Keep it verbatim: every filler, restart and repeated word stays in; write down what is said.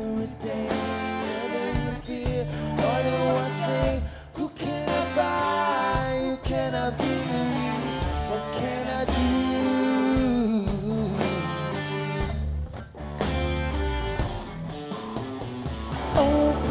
for a day, living in fear. Why do I say, who can I buy? Who can I be? What can I do? Oh,